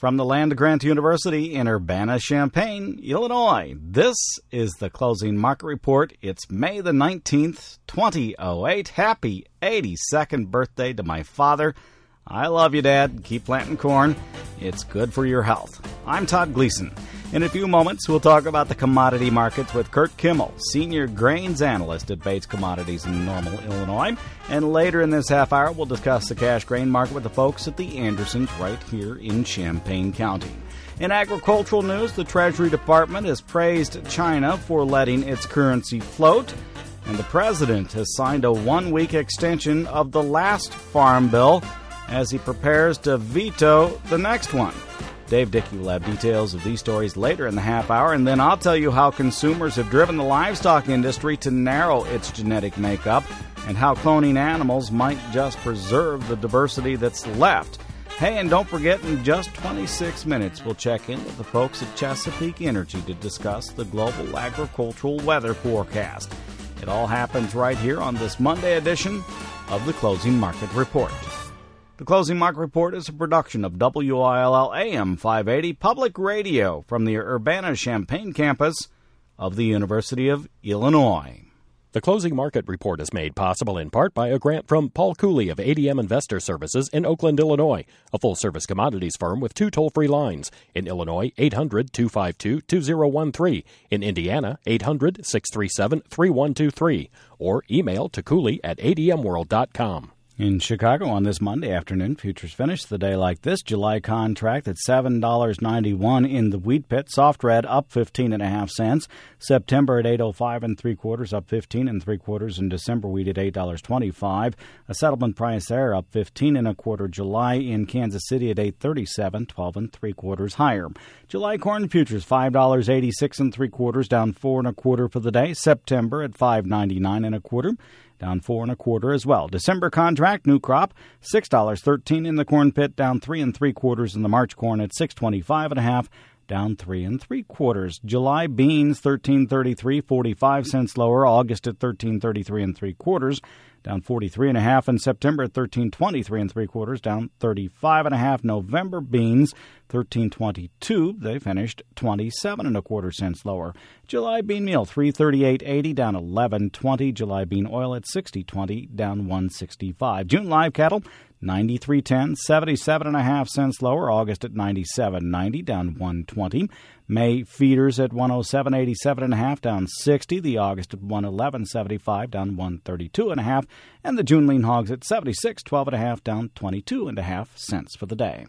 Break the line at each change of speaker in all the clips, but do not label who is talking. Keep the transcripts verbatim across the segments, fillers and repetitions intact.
From the land of Grant University in Urbana-Champaign, Illinois, this is the Closing Market Report. It's May the nineteenth, twenty oh eight. Happy eighty-second birthday to my father. I love you, Dad. Keep planting corn. It's good for your health. I'm Todd Gleason. In a few moments, we'll talk about the commodity markets with Kurt Kimmel, Senior Grains Analyst at Bates Commodities in Normal, Illinois. And later in this half hour, we'll discuss the cash grain market with the folks at the Andersons right here in Champaign County. In agricultural news, the Treasury Department has praised China for letting its currency float. And the President has signed a one-week extension of the last farm bill as he prepares to veto the next one. Dave Dickey will have details of these stories later in the half hour, and then I'll tell you how consumers have driven the livestock industry to narrow its genetic makeup and how cloning animals might just preserve the diversity that's left. Hey, and don't forget, in just twenty-six minutes, we'll check in with the folks at Chesapeake Energy to discuss the global agricultural weather forecast. It all happens right here on this Monday edition of the Closing Market Report. The Closing Market Report is a production of W I L L A M five eighty Public Radio from the Urbana-Champaign campus of the University of Illinois.
The Closing Market Report is made possible in part by a grant from Paul Cooley of A D M Investor Services in Oakland, Illinois, a full-service commodities firm with two toll-free lines. In Illinois, eight hundred, two five two, two zero one three. In Indiana, eight hundred, six three seven, three one two three. Or email to Cooley at A D M world dot com.
In Chicago on this Monday afternoon, futures finished the day like this. July contract at seven dollars and ninety-one cents in the wheat pit. Soft red up fifteen and a half cents. September at eight oh five and three quarters, up fifteen and three quarters. In December, wheat at eight dollars and twenty-five cents. A settlement price there up fifteen and a quarter. July in Kansas City at eight thirty-seven, twelve and three quarters higher. July corn futures five dollars and eighty-six and three quarters, down four and a quarter for the day. September at five ninety-nine and a quarter. Down four and a quarter as well. December contract, new crop, six dollars and thirteen cents in the corn pit, down three and three quarters in the March corn at six twenty-five and a half, down three and three quarters. July beans, thirteen thirty-three, forty-five cents lower. August at thirteen thirty-three and three quarters, down forty-three and a half. And September at thirteen twenty-three and three quarters, down thirty-five and a half. November beans, thirteen twenty-two. They finished twenty-seven and a quarter cents lower. July bean meal, three thirty-eight eighty, down eleven twenty. July bean oil at sixty twenty, down one sixty-five. June live cattle, ninety-three ten, seventy-seven and a half cents lower. August at ninety-seven ninety, down one twenty. May feeders at one oh seven eighty-seven and a half, down sixty. The August at one eleven seventy-five, down one thirty-two and a half. And the June lean hogs at seventy-six twelve and a half, down twenty-two and a half cents for the day.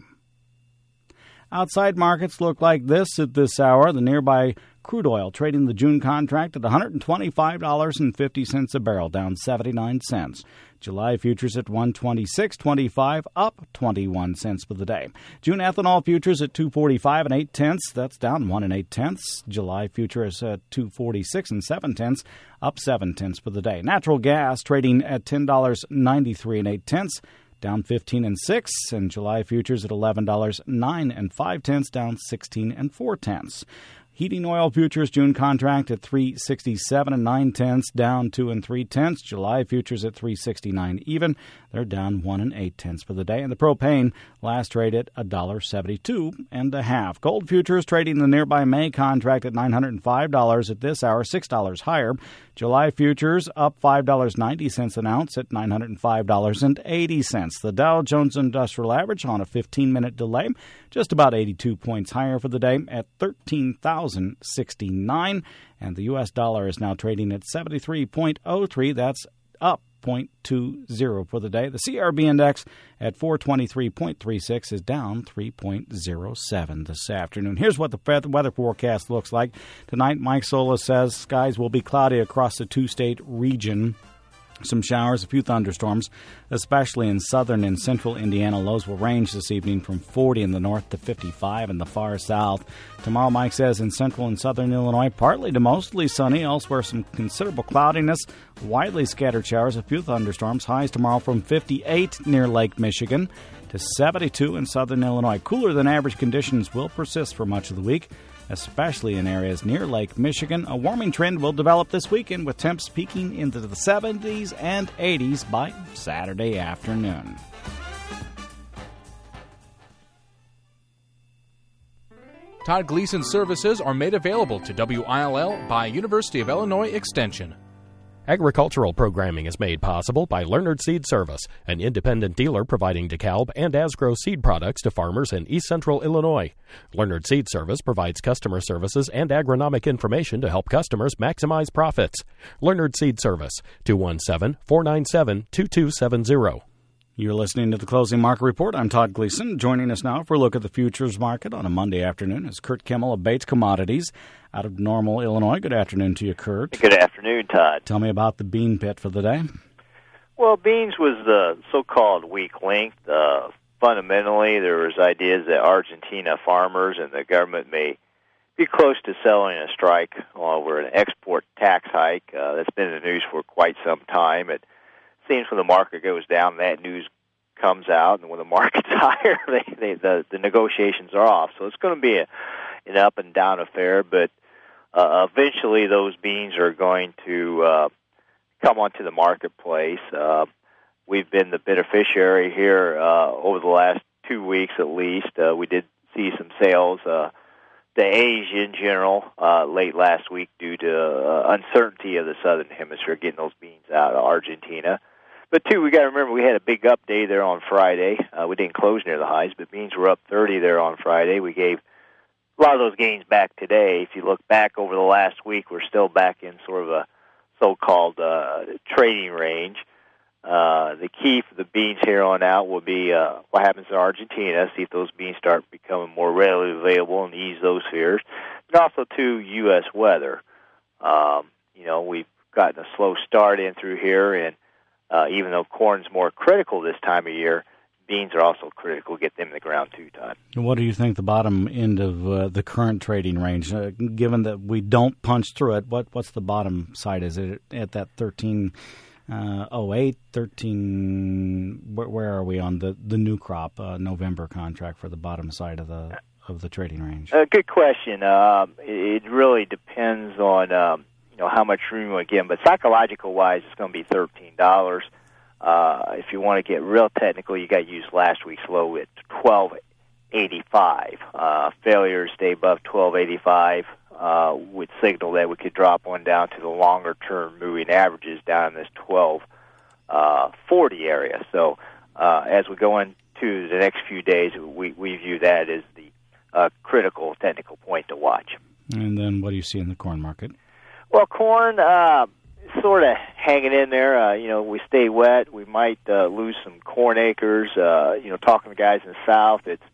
Outside markets look like this at this hour. The nearby crude oil trading the June contract at one hundred twenty-five dollars and fifty cents a barrel, down seventy-nine cents. July futures at one twenty-six twenty-five, up twenty-one cents for the day. June ethanol futures at two forty-five and eight tenths. That's down one and eight tenths. July futures at two forty-six and seven tenths, up seven tenths for the day. Natural gas trading at ten dollars and ninety-three and eight tenths. Down fifteen and six, and July futures at eleven dollars and nine and five tenths, down sixteen and four tenths. Heating oil futures June contract at three sixty-seven and nine tenths, down two and three tenths. July futures at three sixty-nine even. They're down one and eight tenths for the day. And the propane last trade at one dollar seventy-two and a half. Gold futures trading the nearby May contract at nine hundred five dollars at this hour, six dollars higher. July futures up five dollars and ninety cents an ounce at nine hundred five dollars and eighty cents. The Dow Jones Industrial Average on a fifteen-minute delay, just about eighty-two points higher for the day at thirteen thousand sixty-nine. And the U S dollar is now trading at seventy-three point oh three. That's up zero point two zero for the day. The C R B index at four twenty-three point three six is down three point oh seven this afternoon. Here's what the weather forecast looks like. Tonight, Mike Solis says skies will be cloudy across the two-state region. Some showers, a few thunderstorms, especially in southern and central Indiana. Lows will range this evening from forty in the north to fifty-five in the far south. Tomorrow, Mike says, in central and southern Illinois, partly to mostly sunny. Elsewhere, some considerable cloudiness, widely scattered showers, a few thunderstorms. Highs tomorrow from fifty-eight near Lake Michigan to seventy-two in southern Illinois. Cooler than average conditions will persist for much of the week, especially in areas near Lake Michigan. A warming trend will develop this weekend with temps peaking into the seventies and eighties by Saturday afternoon.
Todd Gleason services are made available to W I L L by University of Illinois Extension.
Agricultural programming is made possible by Leonard Seed Service, an independent dealer providing DeKalb and Asgrow seed products to farmers in East Central Illinois. Leonard Seed Service provides customer services and agronomic information to help customers maximize profits. Leonard Seed Service, two one seven, four nine seven, two two seven zero.
You're listening to the Closing Market Report. I'm Todd Gleason. Joining us now for a look at the futures market on a Monday afternoon is Kurt Kimmel of Bates Commodities out of Normal, Illinois. Good afternoon to you, Kurt.
Good afternoon, Todd.
Tell me about the bean pit for the day.
Well, beans was the so-called weak link. Uh, fundamentally, there was ideas that Argentina farmers and the government may be close to settling a strike over an export tax hike. Uh, that's been in the news for quite some time. It seems when the market goes down, that news comes out, and when the market's higher, they, they, the, the negotiations are off. So it's going to be a, an up and down affair, but uh, eventually those beans are going to uh, come onto the marketplace. Uh, we've been the beneficiary here uh, over the last two weeks at least. Uh, we did see some sales uh, to Asia in general uh, late last week due to uh, uncertainty of the Southern Hemisphere getting those beans out of Argentina. But, two, we got to remember we had a big up day there on Friday. Uh, we didn't close near the highs, but beans were up thirty there on Friday. We gave a lot of those gains back today. If you look back over the last week, we're still back in sort of a so-called uh, trading range. Uh, the key for the beans here on out will be uh, what happens in Argentina, see if those beans start becoming more readily available and ease those fears. But also, too, U S weather. Um, you know, we've gotten a slow start in through here, and Uh, even though corn's more critical this time of year, beans are also critical. Get them in the ground too, Todd.
What do you think the bottom end of uh, the current trading range? Uh, given that we don't punch through it, what what's the bottom side? Is it at that thirteen oh eight, thirteen? Where, where are we on the, the new crop uh, November contract for the bottom side of the of the trading range?
Uh, good question. Uh, it, it really depends on. Um, You know, how much room you want to give them. But psychological-wise, it's going to be thirteen dollars. Uh, if you want to get real technical, you got to use last week's low at twelve eighty-five. Uh, failure to stay above twelve eighty-five uh, would signal that we could drop one down to the longer-term moving averages down in this twelve forty area. So uh, as we go into the next few days, we, we view that as the uh, critical technical point to watch.
And then what do you see in the corn market?
Well, corn, uh, sort of hanging in there. Uh, you know, we stay wet. We might uh, lose some corn acres. Uh, you know, talking to guys in the South, it's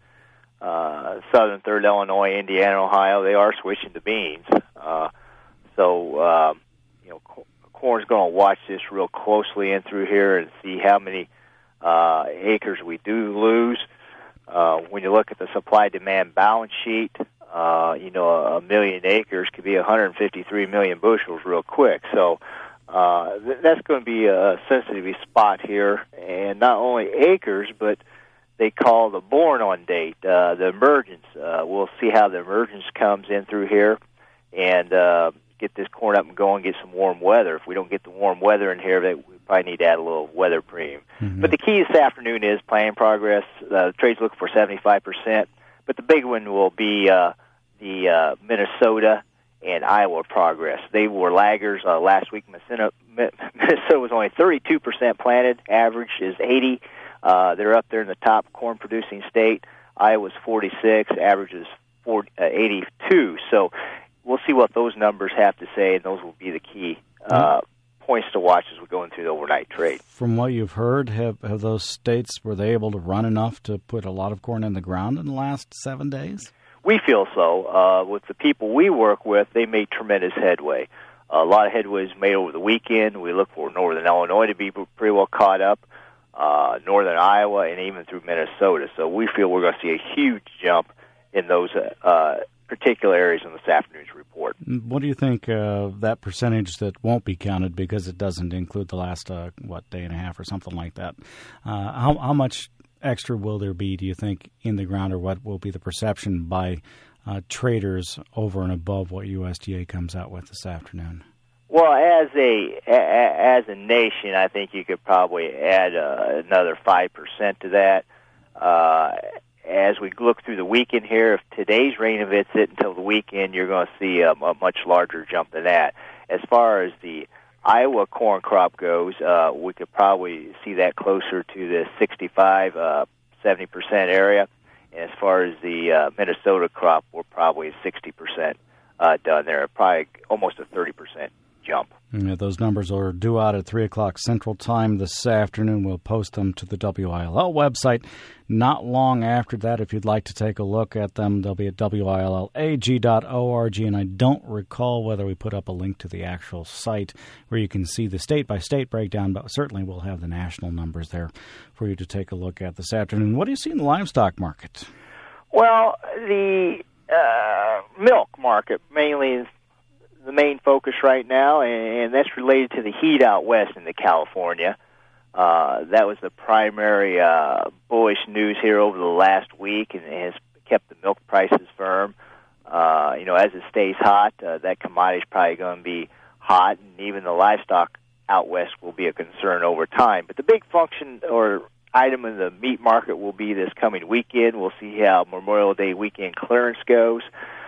uh, Southern Third Illinois, Indiana, Ohio. They are switching to beans. Uh, so, uh, you know, co- corn's going to watch this real closely in through here and see how many uh, acres we do lose. Uh, when you look at the supply-demand balance sheet, Uh, you know, a million acres could be one hundred fifty-three million bushels real quick. So uh, th- that's going to be a sensitive spot here. And not only acres, but they call the born-on date, uh, the emergence. Uh, we'll see how the emergence comes in through here and uh, get this corn up and going, get some warm weather. If we don't get the warm weather in here, they, we probably need to add a little weather premium. Mm-hmm. But the key this afternoon is planning progress. Uh, the trade's looking for seventy-five percent. But the big one will be uh, the uh, Minnesota and Iowa progress. They were laggers uh, last week. Minnesota, Minnesota was only thirty-two percent planted. Average is eighty. Uh, they're up there in the top corn-producing state. Iowa's forty-six. Average is forty, uh, eighty-two. So we'll see what those numbers have to say, and those will be the key uh, points to watch as we go into the overnight trade.
From what you've heard, have, have those states, were they able to run enough to put a lot of corn in the ground in the last seven days?
We feel so. Uh, with the people we work with, they made tremendous headway. Uh, a lot of headway was made over the weekend. We look for Northern Illinois to be pretty well caught up, uh, Northern Iowa, and even through Minnesota. So we feel we're going to see a huge jump in those uh, particular areas in this afternoon's report.
What do you think uh, that percentage that won't be counted because it doesn't include the last, uh, what, day and a half or something like that? Uh, how, how much extra will there be, do you think, in the ground, or what will be the perception by uh, traders over and above what U S D A comes out with this afternoon?
Well, as a, a as a nation, I think you could probably add uh, another five percent to that. Uh, as we look through the weekend here, if today's rain events it until the weekend, you're going to see a, a much larger jump than that. As far as the Iowa corn crop goes, uh, we could probably see that closer to the sixty-five, uh, seventy percent area. And as far as the uh, Minnesota crop, we're probably sixty percent uh, done there, probably almost a thirty percent jump.
Yeah, those numbers are due out at three o'clock Central Time this afternoon. We'll post them to the W I L L website not long after that. If you'd like to take a look at them, they'll be at W I L L A G dot org, and I don't recall whether we put up a link to the actual site where you can see the state-by-state breakdown, but certainly we'll have the national numbers there for you to take a look at this afternoon. What do you see in the livestock market?
Well, the uh, milk market mainly is the main focus right now, and that's related to the heat out west into California. Uh, that was the primary uh, bullish news here over the last week, and has kept the milk prices firm. Uh, you know, as it stays hot, uh, that commodity is probably going to be hot, and even the livestock out west will be a concern over time. But the big function or item in the meat market will be this coming weekend. We'll see how Memorial Day weekend clearance goes.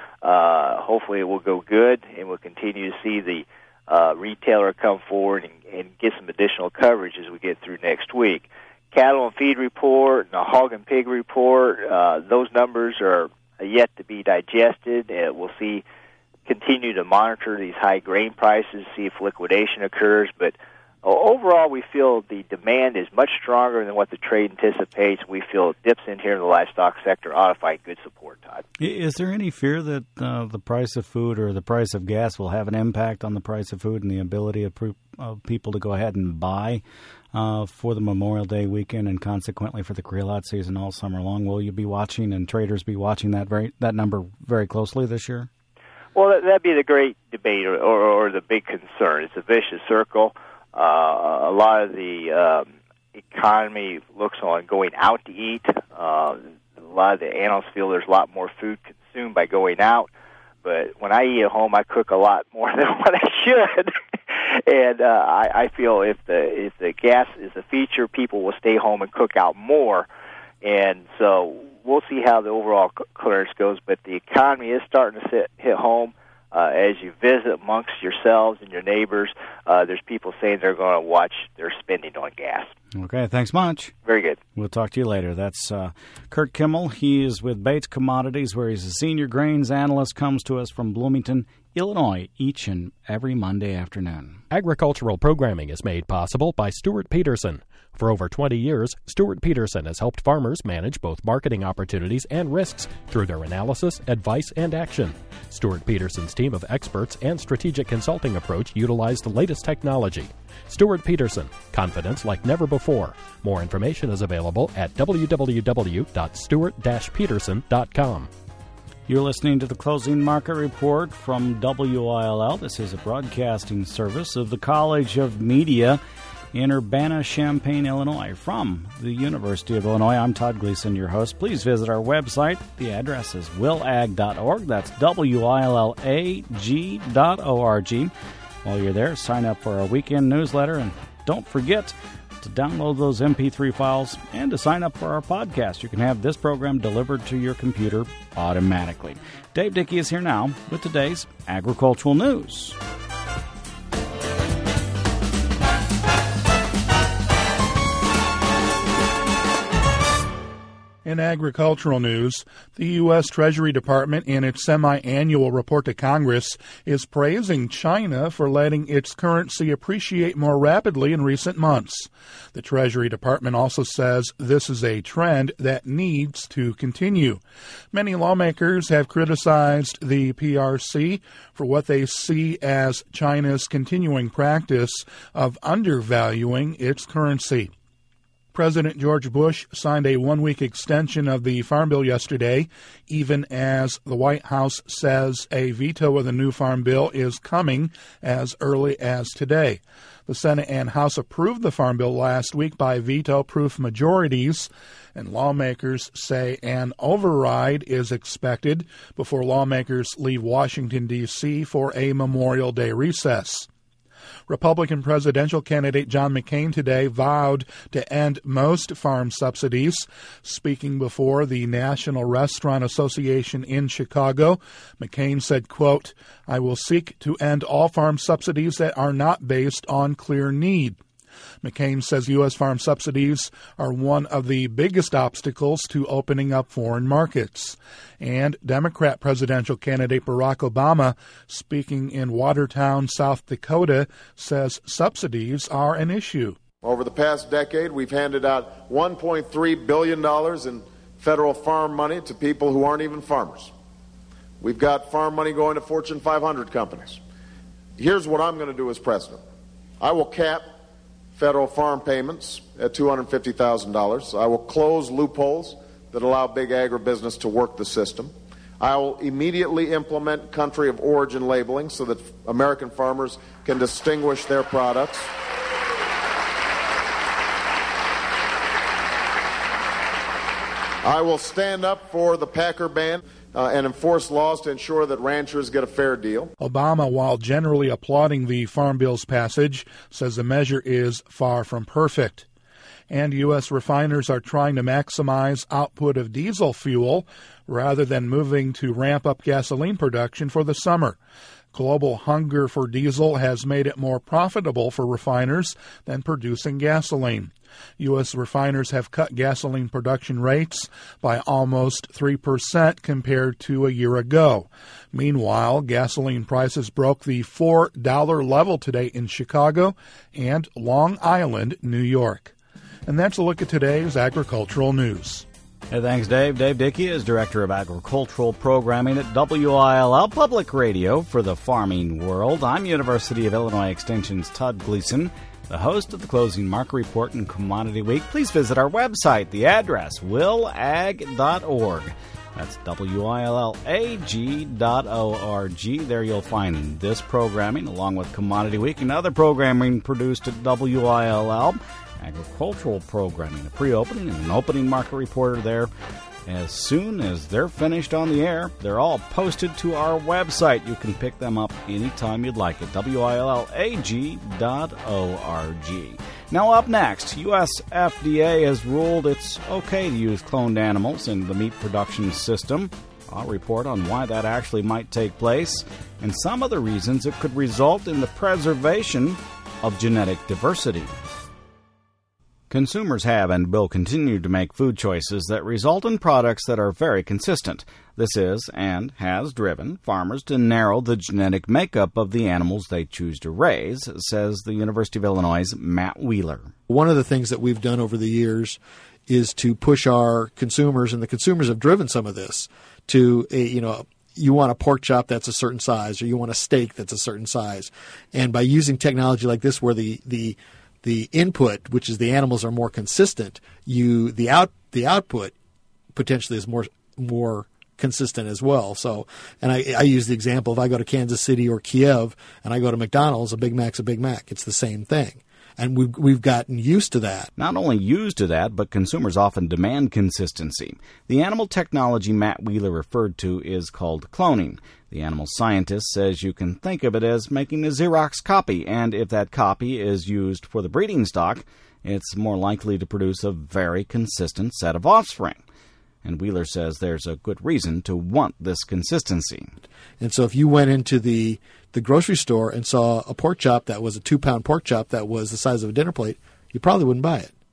Uh, hopefully it will go good, and we'll continue to see the uh, retailer come forward and, and get some additional coverage as we get through next week. Cattle and feed report and a hog and pig report, uh, those numbers are yet to be digested. Uh, we'll see, continue to monitor these high grain prices, see if liquidation occurs, but overall, we feel the demand is much stronger than what the trade anticipates. We feel dips in here in the livestock sector ought to find good support, Todd.
Is there any fear that uh, the price of food or the price of gas will have an impact on the price of food and the ability of, pre- of people to go ahead and buy uh, for the Memorial Day weekend and consequently for the creel-out season all summer long? Will you be watching and traders be watching that very that number very closely this year?
Well, that'd be the great debate or, or, or the big concern. It's a vicious circle. Uh, a lot of the um, economy looks on going out to eat. Uh, a lot of the analysts feel there's a lot more food consumed by going out. But when I eat at home, I cook a lot more than what I should. and uh, I, I feel if the if the gas is a feature, people will stay home and cook out more. And so we'll see how the overall clearance goes. But the economy is starting to sit, hit home. Uh, as you visit amongst yourselves and your neighbors, uh, there's people saying they're going to watch their spending on gas.
Okay, thanks much.
Very good.
We'll talk to you later. That's uh, Kurt Kimmel. He is with Bates Commodities, where he's a senior grains analyst, comes to us from Bloomington, Illinois, each and every Monday afternoon.
Agricultural programming is made possible by Stuart Peterson. For over twenty years, Stuart Peterson has helped farmers manage both marketing opportunities and risks through their analysis, advice, and action. Stuart Peterson's team of experts and strategic consulting approach utilize the latest technology. Stuart Peterson, confidence like never before. More information is available at w w w dot stuart dash peterson dot com.
You're listening to the Closing Market Report from W I L L. This is a broadcasting service of the College of Media in Urbana-Champaign, Illinois. From the University of Illinois, I'm Todd Gleason, your host. Please visit our website. The address is will ag dot org. That's W I L L A G dot O R G. While you're there, sign up for our weekend newsletter, and don't forget to download those M P three files and to sign up for our podcast. You can have this program delivered to your computer automatically. Dave Dickey is here now with today's agricultural news.
In agricultural news, the U S. Treasury Department, in its semi-annual report to Congress, is praising China for letting its currency appreciate more rapidly in recent months. The Treasury Department also says this is a trend that needs to continue. Many lawmakers have criticized the P R C for what they see as China's continuing practice of undervaluing its currency. President George Bush signed a one-week extension of the Farm Bill yesterday, even as the White House says a veto of the new Farm Bill is coming as early as today. The Senate and House approved the Farm Bill last week by veto-proof majorities, and lawmakers say an override is expected before lawmakers leave Washington, D C for a Memorial Day recess. Republican presidential candidate John McCain today vowed to end most farm subsidies. Speaking before the National Restaurant Association in Chicago, McCain said, quote, "I will seek to end all farm subsidies that are not based on clear need." McCain says U S farm subsidies are one of the biggest obstacles to opening up foreign markets. And Democrat presidential candidate Barack Obama, speaking in Watertown, South Dakota, says subsidies are an issue.
Over the past decade, we've handed out one point three billion dollars in federal farm money to people who aren't even farmers. We've got farm money going to Fortune five hundred companies. Here's what I'm going to do as president. I will cap federal farm payments at two hundred fifty thousand dollars. I will close loopholes that allow big agribusiness to work the system. I will immediately implement country of origin labeling so that American farmers can distinguish their products. I will stand up for the Packer ban Uh, and enforce laws to ensure that ranchers get a fair deal.
Obama, while generally applauding the Farm Bill's passage, says the measure is far from perfect. And U S refiners are trying to maximize output of diesel fuel rather than moving to ramp up gasoline production for the summer. Global hunger for diesel has made it more profitable for refiners than producing gasoline. U S refiners have cut gasoline production rates by almost three percent compared to a year ago. Meanwhile, gasoline prices broke the four dollar level today in Chicago and Long Island, New York. And that's a look at today's agricultural news.
Hey, thanks, Dave. Dave Dickey is Director of Agricultural Programming at W I L L Public Radio for the farming world. I'm University of Illinois Extension's Todd Gleason, the host of the Closing Market Report and Commodity Week. Please visit our website. The address, will ag dot org. That's W I L L A G dot O R G. There you'll find this programming along with Commodity Week and other programming produced at W I L L. Agricultural programming, a pre-opening and an opening market reporter there. As soon as they're finished on the air, they're all posted to our website. You can pick them up anytime you'd like at W I L L A G dot O R G. Now up next, U S F D A has ruled it's okay to use cloned animals in the meat production system. I'll report on why that actually might take place and some of the reasons it could result in the preservation of genetic diversity. Consumers have and will continue to make food choices that result in products that are very consistent. This is and has driven farmers to narrow the genetic makeup of the animals they choose to raise, says the University of Illinois' Matt Wheeler.
One of the things that we've done over the years is to push our consumers, and the consumers have driven some of this, to, a, you know, you want a pork chop that's a certain size, or you want a steak that's a certain size. And by using technology like this where the, the The input, which is the animals, are more consistent. You the out the output potentially is more more consistent as well. So, and I, I use the example: if I go to Kansas City or Kiev and I go to McDonald's, a Big Mac's a Big Mac. It's the same thing, and we've we've gotten used to that.
Not only used to that, but consumers often demand consistency. The animal technology Matt Wheeler referred to is called cloning. The animal scientist says you can think of it as making a Xerox copy, and if that copy is used for the breeding stock, it's more likely to produce a very consistent set of offspring. And Wheeler says there's a good reason to want this consistency.
And so if you went into the, the grocery store and saw a pork chop that was a two-pound pork chop that was the size of a dinner plate, you probably wouldn't buy it.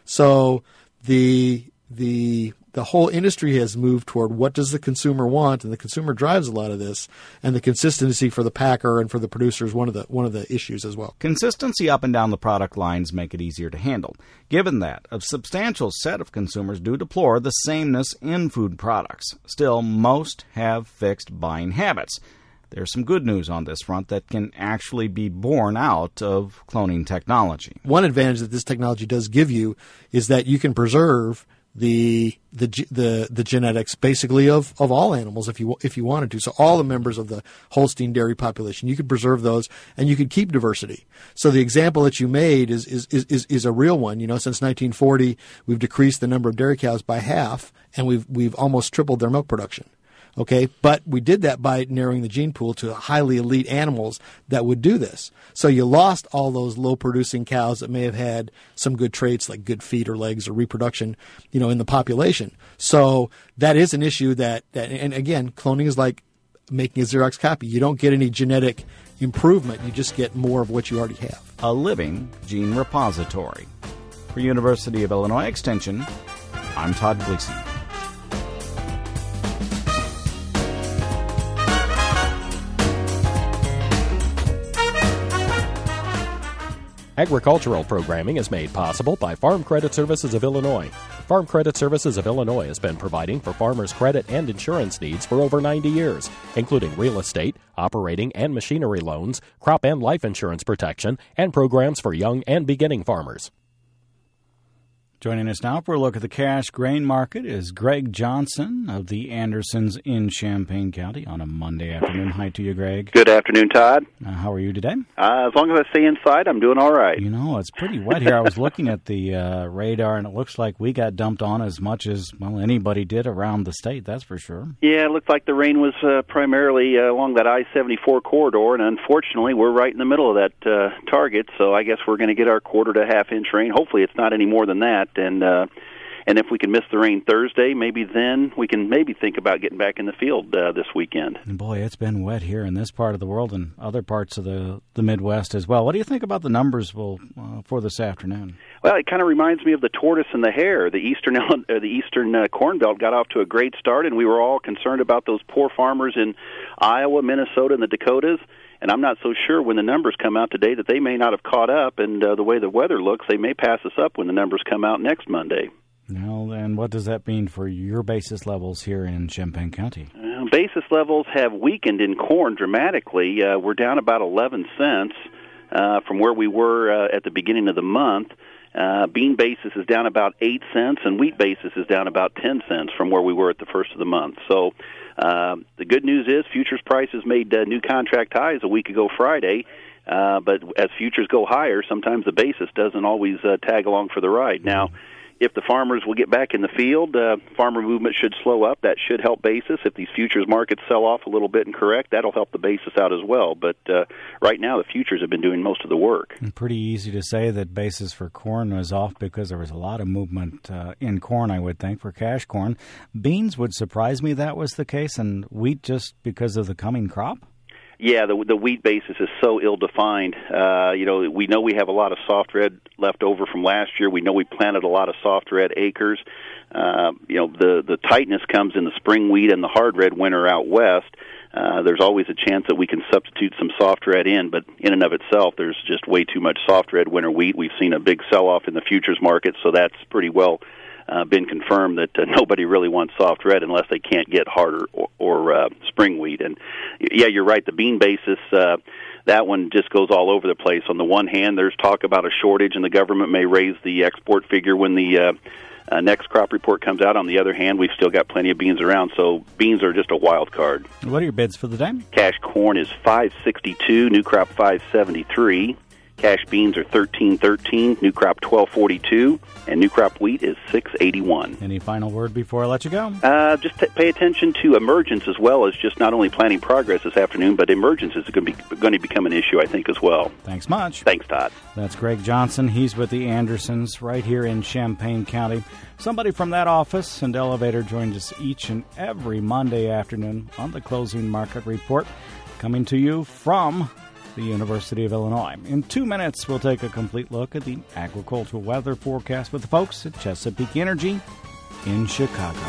So the the the whole industry has moved toward what does the consumer want, and the consumer drives a lot of this, and the consistency for the packer and for the producer is one of the one of the issues as well.
Consistency up and down the product lines make it easier to handle. Given that, a substantial set of consumers do deplore the sameness in food products. Still, most have fixed buying habits. There's some good news on this front that can actually be born out of cloning technology.
One advantage that this technology does give you is that you can preserve the the the the genetics basically of, of all animals if you if you wanted to. So all the members of the Holstein dairy population, you could preserve those and you could keep diversity. So the example that you made is is is is a real one. You know, since nineteen forty, we've decreased the number of dairy cows by half, and we've we've almost tripled their milk production. Okay, but we did that by narrowing the gene pool to highly elite animals that would do this. So you lost all those low-producing cows that may have had some good traits like good feet or legs or reproduction, you know, in the population. So that is an issue that, that and again, cloning is like making a Xerox copy. You don't get any genetic improvement. You just get more of what you already have.
A living gene repository. For University of Illinois Extension, I'm Todd Gleason.
Agricultural programming is made possible by Farm Credit Services of Illinois. Farm Credit Services of Illinois has been providing for farmers' credit and insurance needs for over ninety years, including real estate, operating and machinery loans, crop and life insurance protection, and programs for young and beginning farmers.
Joining us now for a look at the cash grain market is Greg Johnson of the Andersons in Champaign County on a Monday afternoon. Hi to you, Greg.
Good afternoon, Todd.
Uh, how are you today?
Uh, as long as I stay inside, I'm doing all right.
You know, it's pretty wet here. I was looking at the uh, radar, and it looks like we got dumped on as much as, well, anybody did around the state, that's for sure.
Yeah, it looked like the rain was uh, primarily uh, along that I seventy-four corridor, and unfortunately, we're right in the middle of that uh, target, so I guess we're going to get our quarter to half-inch rain. Hopefully it's not any more than that. And uh, and if we can miss the rain Thursday, maybe then we can maybe think about getting back in the field uh, this weekend.
And boy, it's been wet here in this part of the world and other parts of the, the Midwest as well. What do you think about the numbers will, uh, for this afternoon?
Well, it kind of reminds me of the tortoise and the hare. The eastern uh, the eastern uh, Corn Belt got off to a great start, and we were all concerned about those poor farmers in Iowa, Minnesota, and the Dakotas. And I'm not so sure when the numbers come out today that they may not have caught up, and uh, the way the weather looks, they may pass us up when the numbers come out next Monday.
Well, and what does that mean for your basis levels here in Champaign County?
Uh, basis levels have weakened in corn dramatically. Uh, we're down about eleven cents uh, from where we were uh, at the beginning of the month. Uh, bean basis is down about eight cents, and wheat basis is down about ten cents from where we were at the first of the month. So uh, the good news is futures prices made uh, new contract highs a week ago Friday, uh, but as futures go higher, sometimes the basis doesn't always uh, tag along for the ride. Now, if the farmers will get back in the field, uh, farmer movement should slow up. That should help basis. If these futures markets sell off a little bit and correct, that'll help the basis out as well. But uh, right now, the futures have been doing most of the work.
And pretty easy to say that basis for corn was off because there was a lot of movement uh, in corn, I would think, for cash corn. Beans would surprise me that was the case, and wheat just because of the coming crop?
Yeah, the the wheat basis is so ill-defined. Uh, you know, we know we have a lot of soft red left over from last year. We know we planted a lot of soft red acres. Uh, you know, the, the tightness comes in the spring wheat and the hard red winter out west. Uh, there's always a chance that we can substitute some soft red in, but in and of itself, there's just way too much soft red winter wheat. We've seen a big sell-off in the futures market, so that's pretty well Uh, been confirmed that uh, nobody really wants soft red unless they can't get harder or, or uh, spring wheat. And yeah, you're right. The bean basis, uh, that one just goes all over the place. On the one hand, there's talk about a shortage, and the government may raise the export figure when the uh, uh, next crop report comes out. On the other hand, we've still got plenty of beans around, so beans are just a wild card.
What are your bids for the day?
Cash corn is five sixty-two, new crop five seventy-three. Cash beans are thirteen thirteen, new crop twelve forty-two, and new crop wheat is six eighty-one.
Any final word before I let you go?
Uh, just t- pay attention to emergence as well as just not only planning progress this afternoon, but emergence is going to be going to become an issue, I think, as well.
Thanks much.
Thanks, Todd.
That's Greg Johnson. He's with the Andersons right here in Champaign County. Somebody from that office and elevator joins us each and every Monday afternoon on the Closing Market Report, coming to you from the University of Illinois. In two minutes, we'll take a complete look at the agricultural weather forecast with the folks at Chesapeake Energy in Chicago.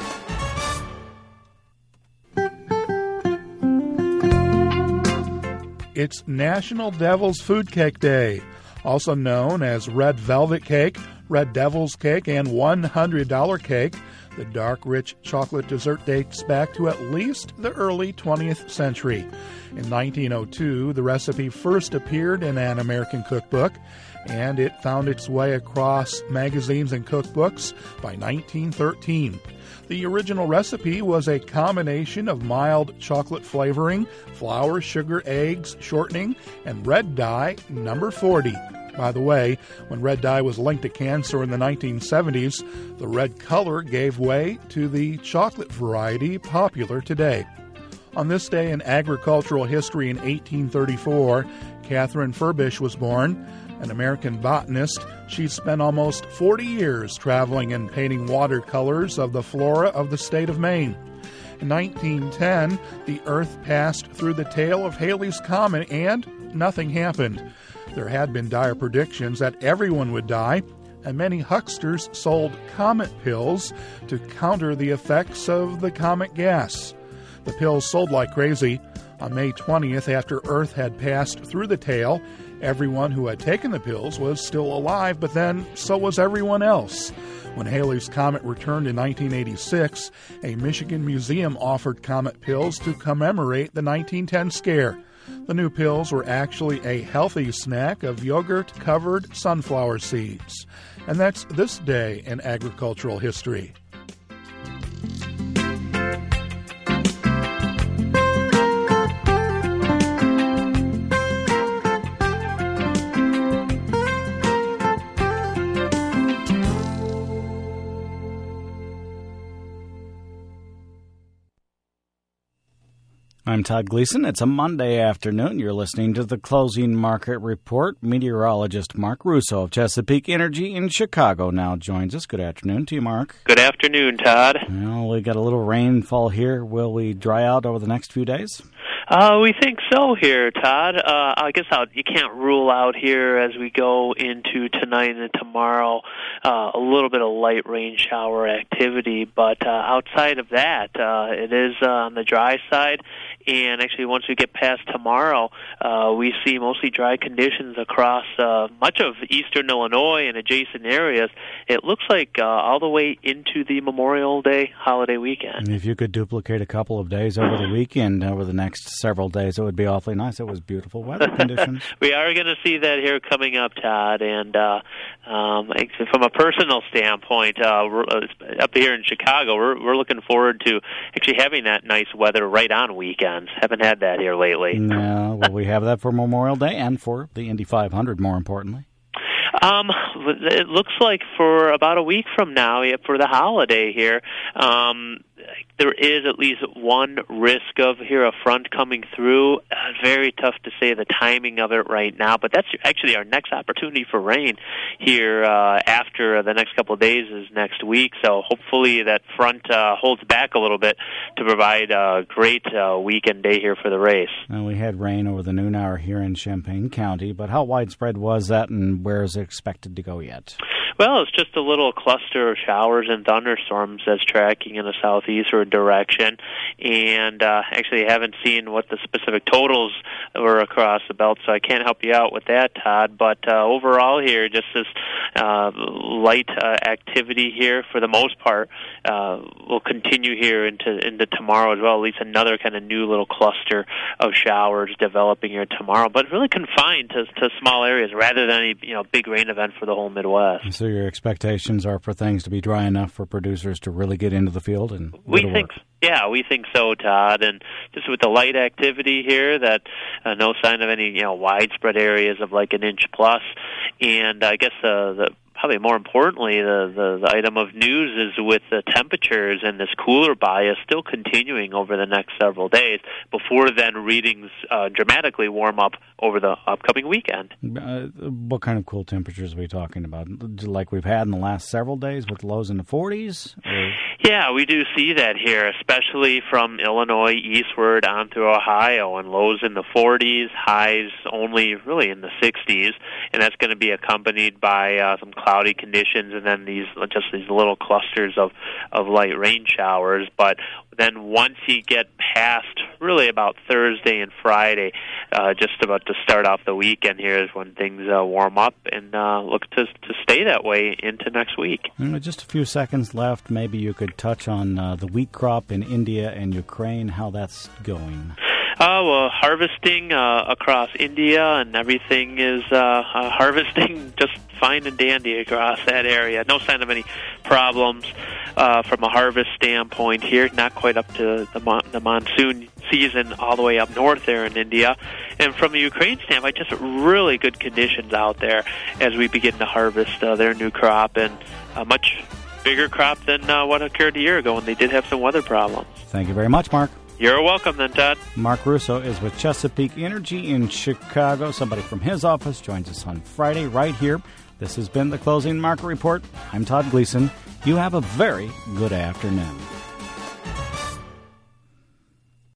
It's National Devil's Food Cake Day, also known as Red Velvet Cake, Red Devil's Cake, and one hundred dollar Cake. The dark, rich chocolate dessert dates back to at least the early twentieth century. In nineteen oh two, the recipe first appeared in an American cookbook, and it found its way across magazines and cookbooks by nineteen thirteen. The original recipe was a combination of mild chocolate flavoring, flour, sugar, eggs, shortening, and red dye number forty. By the way, when red dye was linked to cancer in the nineteen seventies, the red color gave way to the chocolate variety popular today. On this day in agricultural history in eighteen thirty-four, Catherine Furbish was born, an American botanist. She spent almost forty years traveling and painting watercolors of the flora of the state of Maine. In nineteen ten, the Earth passed through the tail of Halley's Comet and nothing happened. There had been dire predictions that everyone would die, and many hucksters sold comet pills to counter the effects of the comet gas. The pills sold like crazy. On May twentieth, after Earth had passed through the tail, everyone who had taken the pills was still alive, but then so was everyone else. When Halley's Comet returned in nineteen eighty-six, a Michigan museum offered comet pills to commemorate the nineteen ten scare. The new pills were actually a healthy snack of yogurt-covered sunflower seeds. And that's this day in agricultural history.
I'm Todd Gleason. It's a Monday afternoon. You're listening to the Closing Market Report. Meteorologist Mark Russo of Chesapeake Energy in Chicago now joins us. Good afternoon to you, Mark.
Good afternoon, Todd.
Well, we got a little rainfall here. Will we dry out over the next few days?
Uh, we think so here, Todd. Uh, I guess I'll, you can't rule out here as we go into tonight and tomorrow uh, a little bit of light rain shower activity, but uh, outside of that, uh, it is uh, on the dry side. And actually, once we get past tomorrow, uh, we see mostly dry conditions across uh, much of eastern Illinois and adjacent areas. It looks like uh, all the way into the Memorial Day holiday weekend.
And if you could duplicate a couple of days over the weekend, over the next several days, it would be awfully nice. It was beautiful weather conditions.
We are going to see that here coming up, Todd. And uh, um, from a personal standpoint, uh, we're, uh, up here in Chicago, we're, we're looking forward to actually having that nice weather right on weekend. Haven't had that here lately.
No, well, we have that for Memorial Day and for the Indy five hundred, more importantly.
Um, it looks like for about a week from now, for the holiday here, um, there is at least one risk of here a front coming through. Uh, very tough to say the timing of it right now, but that's actually our next opportunity for rain here uh, after the next couple of days is next week. So hopefully that front uh, holds back a little bit to provide a great uh, weekend day here for the race.
Now, we had rain over the noon hour here in Champaign County, but how widespread was that, and where is it expected to go yet?
Well, it's just a little cluster of showers and thunderstorms that's tracking in a southeastward direction, and uh, actually haven't seen what the specific totals were across the belt, so I can't help you out with that, Todd. But uh, overall here, just this uh, light uh, activity here for the most part uh, will continue here into into tomorrow as well, at least another kind of new little cluster of showers developing here tomorrow, but really confined to, to small areas rather than any you know big rain event for the whole Midwest.
So your expectations are for things to be dry enough for producers to really get into the field and
we think
work.
Yeah, we think so, Todd. And just with the light activity here, that uh, no sign of any you know widespread areas of like an inch plus. And I guess uh, the probably more importantly, the, the, the item of news is with the temperatures and this cooler bias still continuing over the next several days before then readings uh, dramatically warm up over the upcoming weekend.
Uh, what kind of cool temperatures are we talking about? Like we've had in the last several days with lows in the forties? Or?
Yeah, we do see that here, especially from Illinois eastward on through Ohio, and lows in the forties, highs only really in the sixties, and that's going to be accompanied by uh, some cloudy conditions and then these just these little clusters of, of light rain showers. But then once you get past really about Thursday and Friday, uh, just about to start off the weekend here is when things uh, warm up and uh, look to to stay that way into next week.
Mm, just a few seconds left. Maybe you could touch on uh, the wheat crop in India and Ukraine, how that's going.
Uh, well, harvesting uh, across India and everything is uh, uh, harvesting just fine and dandy across that area. No sign of any problems uh, from a harvest standpoint here. Not quite up to the, mon- the monsoon season all the way up north there in India. And from a Ukraine standpoint, just really good conditions out there as we begin to harvest uh, their new crop, and a much bigger crop than uh, what occurred a year ago when they did have some weather problems.
Thank you very much, Mark.
You're welcome then, Todd.
Mark Russo is with Chesapeake Energy in Chicago. Somebody from his office joins us on Friday right here. This has been the Closing Market Report. I'm Todd Gleason. You have a very good afternoon.